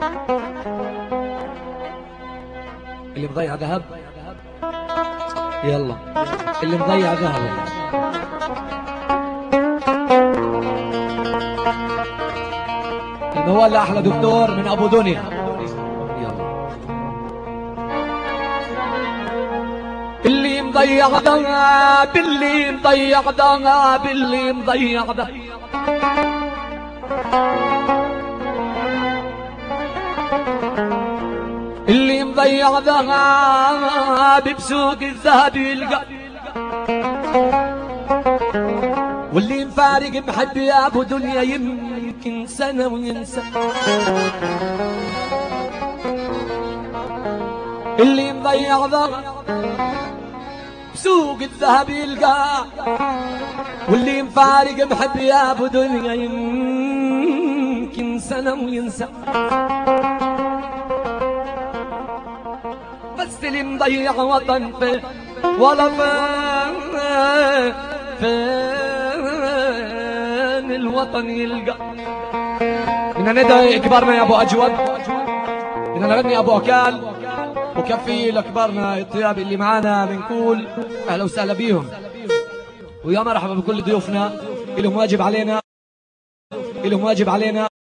اللي مضيع ذهب يلا، اللي مضيع ذهب الموال لأحلى دكتور من أبو دنيا. يلا اللي مضيع ذهب، اللي مضيع ذهب، اللي مضيع ذهب، اللي مضيع ذهب بسوق الذهب يلقى، واللي مفارق محب يا ابو دنيا يمكن سنة وينسى. اللي مضيع ذهب بسوق الذهب يلقى، واللي مفارق محب يا ابو دنيا يمكن سنة وينسى. بس اللي مضيع وطن فين ولا فين الوطن يلقى. بدنا ندعي كبارنا يا ابو اجود، بدنا نغني ابو اكال وكفي لكبارنا الطياب اللي معانا، بنقول اهلا وسهلا بيهم ويا مرحبا بكل ضيوفنا. لهم واجب علينا، لهم واجب علينا.